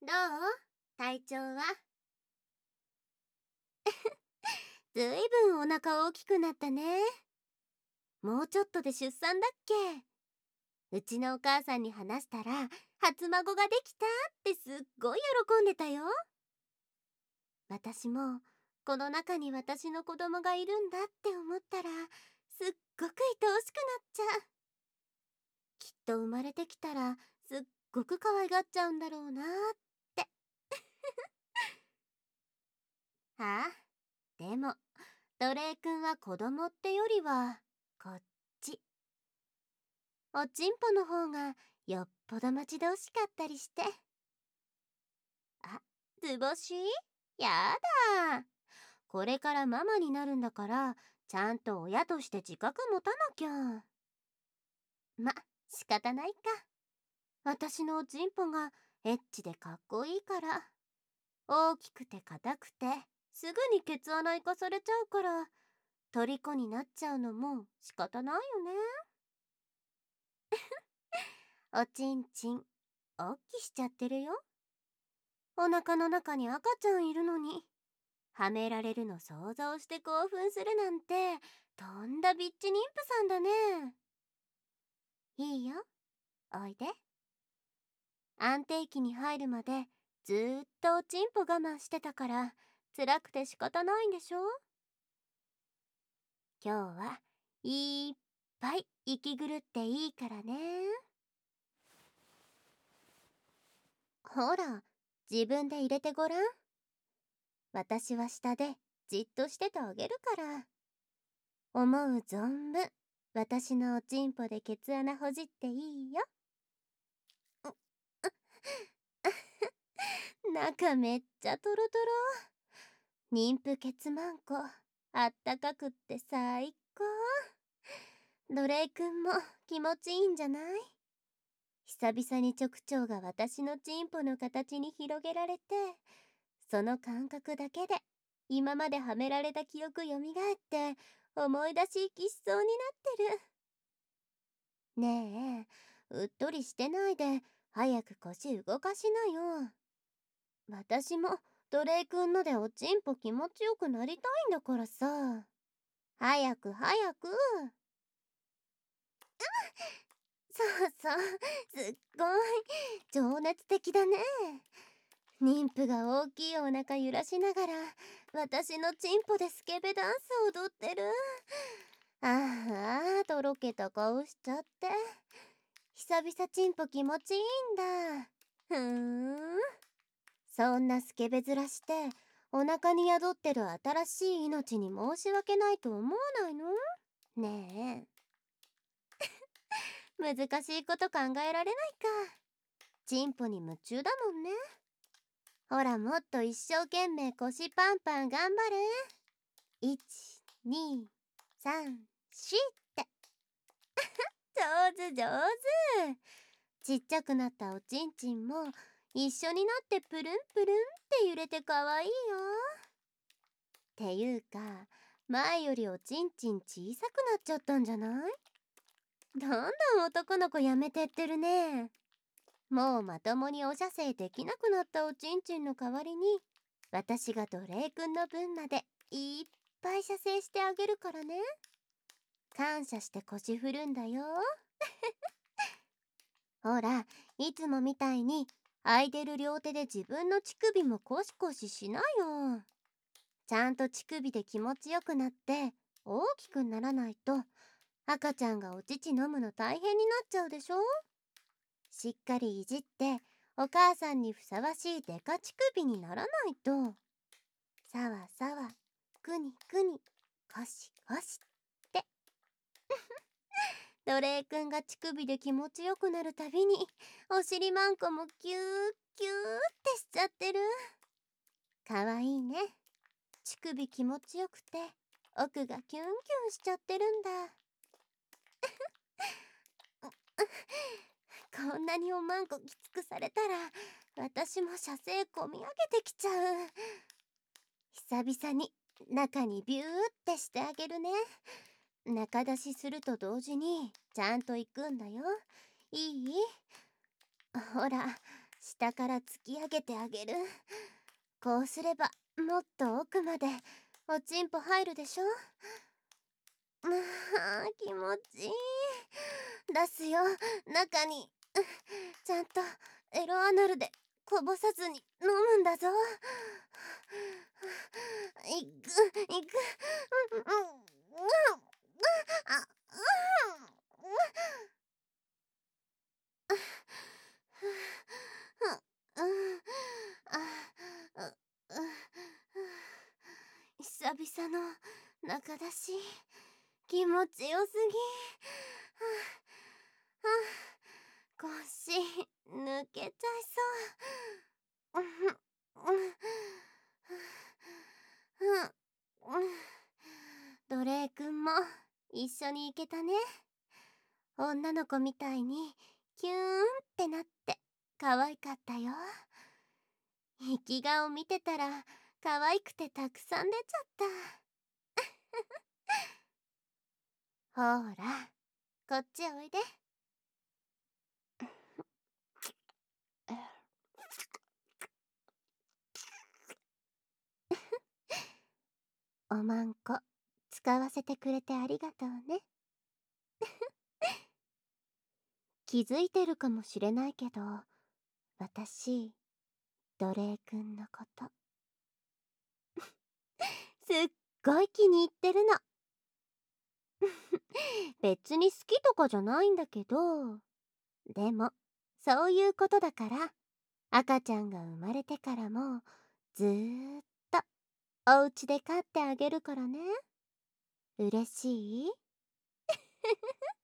どう？体調は？ずいぶんお腹大きくなったね。もうちょっとで出産だっけ？うちのお母さんに話したら、初孫ができたってすっごい喜んでたよ。私もこの中に私の子供がいるんだって思ったら、すっごく愛おしくなっちゃう。きっと生まれてきたらすっごく可愛がっちゃうんだろうなって。はあ、でも奴隷くんは子供ってよりはこっち。おちんぽの方がよっぽど待ち遠しかったりして。あ、図星？やだ。これからママになるんだから、ちゃんと親として自覚持たなきゃ。ま、仕方ないか。私のおちんぽがエッチでかっこいいから。大きくて硬くてすぐにケツ穴生かされちゃうから、虜になっちゃうのも仕方ないよね。おちんちんおっきしちゃってるよ。お腹の中に赤ちゃんいるのに、はめられるの想像して興奮するなんて、とんだビッチ妊婦さんだね。いいよ、おいで。安定期に入るまでずーっとおちんぽ我慢してたから、辛くて仕方ないんでしょ。今日はいっぱい息狂っていいからね。ほら、自分で入れてごらん。私は下でじっとしててあげるから。思う存分私のおちんぽでケツ穴ほじっていいよ。中めっちゃトロトロ。妊婦ケツマンコあったかくって最高。奴隷くんも気持ちいいんじゃない？久々に直腸が私のチンポの形に広げられて、その感覚だけで今まではめられた記憶よみがえって思い出しきしそうになってる。ねえ、うっとりしてないで早く腰動かしなよ。私も奴隷くんのでおちんぽ気持ちよくなりたいんだからさ。早く早く。そうそう、すっごい情熱的だね。妊婦が大きいお腹揺らしながら私のチンポでスケベダンス踊ってる。ああ、とろけた顔しちゃって。久々チンポ気持ちいいんだ。そんなスケベ面してお腹に宿ってる新しい命に申し訳ないと思わないの？ねえ、難しいこと考えられないか。チンポに夢中だもんね。ほら、もっと一生懸命腰パンパン頑張れ。1、2、3、4って。上手上手。ちっちゃくなったおちんちんも一緒になってプルンプルンって揺れてかわいいよ。っていうか、前よりおちんちん小さくなっちゃったんじゃない？どんどん男の子やめてってるね。もうまともにお射精できなくなったおちんちんの代わりに、私が奴隷くんの分までいっぱい射精してあげるからね。感謝して腰振るんだよ。ほら、いつもみたいに空いてる両手で自分の乳首もコシコシしなよ。ちゃんと乳首で気持ちよくなって大きくならないと、赤ちゃんがお乳飲むの大変になっちゃうでしょ。しっかりいじってお母さんにふさわしいデカ乳首にならないと。さわさわ、くにくに、コシコシって。奴隷くんが乳首で気持ちよくなるたびにお尻マンコもキューキューってしちゃってる。かわいいね。乳首気持ちよくて奥がキュンキュンしちゃってるんだ。こんなにおまんこきつくされたら私も射精こみ上げてきちゃう。久々に中にビューってしてあげるね。中出しすると同時にちゃんと行くんだよ。いい？ほら、 下から突き上げてあげる。こうすればもっと奥までおちんぽ入るでしょ。気持ちいい。出すよ、中に。ちゃんとエロアナルでこぼさずに飲むんだぞ。いくいく。あ久々の中出し、気持ちよすぎ。腰抜けちゃいそう。ドレイくんも一緒に行けたね。女の子みたいにキューンってなって可愛かったよ。生き顔見てたら可愛くてたくさん出ちゃった。ほら、こっちおいで。おまんこ使わせてくれてありがとうね。気づいてるかもしれないけど、私ドレイくんのことすっごい気に入ってるの。別に好きとかじゃないんだけど、でもそういうことだから、赤ちゃんが生まれてからもずーっとお家で飼ってあげるからね。嬉しい？